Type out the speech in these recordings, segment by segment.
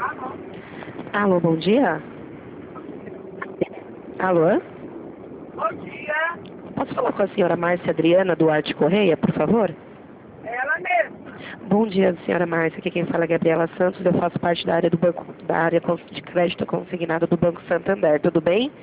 Alô, bom dia? Alô? Bom dia, Posso falar com a senhora Márcia Adriana Duarte Correia, por favor? ela mesma. Bom dia, senhora Márcia. Aqui quem fala é Gabriela Santos. Eu faço parte da área do banco, da área de crédito consignado do Banco Santander. Tudo bem?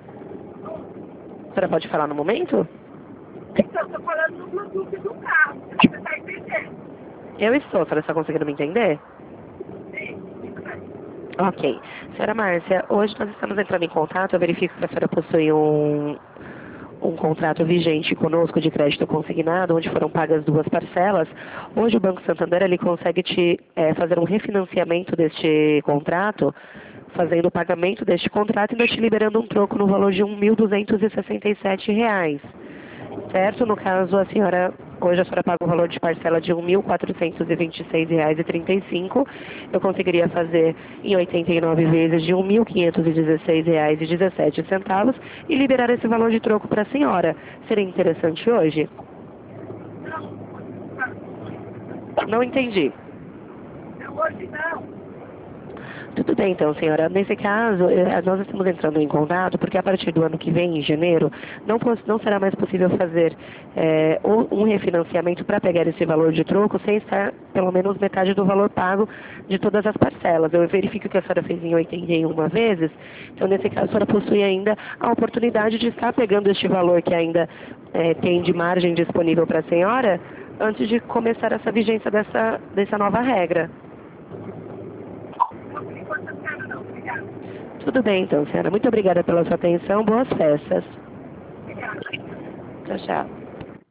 A senhora pode falar no momento? Então, estou falando no Bluetooth do carro, você está entendendo? Eu estou. A senhora está conseguindo me entender? Sim, isso aí. Ok. Senhora Márcia, hoje nós estamos entrando em contato. Eu verifico que a senhora possui um contrato vigente conosco de crédito consignado, onde foram pagas 2 parcelas. Hoje o Banco Santander ele consegue fazer um refinanciamento deste contrato, fazendo o pagamento deste contrato e ainda te liberando um troco no valor de R$ 1.267. Certo? No caso, hoje a senhora paga o valor de parcela de R$ 1.426,35. Eu conseguiria fazer em 89 vezes de R$ 1.516,17 e liberar esse valor de troco para a senhora. Seria interessante hoje? Não entendi. Não, hoje não. Tudo bem, então, senhora. Nesse caso, nós estamos entrando em contato porque a partir do ano que vem, em janeiro, não será mais possível fazer um refinanciamento para pegar esse valor de troco sem estar pelo menos metade do valor pago de todas as parcelas. Eu verifico que a senhora fez em 81 vezes, então, nesse caso, a senhora possui ainda a oportunidade de estar pegando este valor que ainda tem de margem disponível para a senhora antes de começar essa vigência dessa nova regra. Não, por enquanto eu não quero não, obrigada. Tudo bem, então, senhora. Muito obrigada pela sua atenção. Boas festas. Obrigada. Tchau, tchau.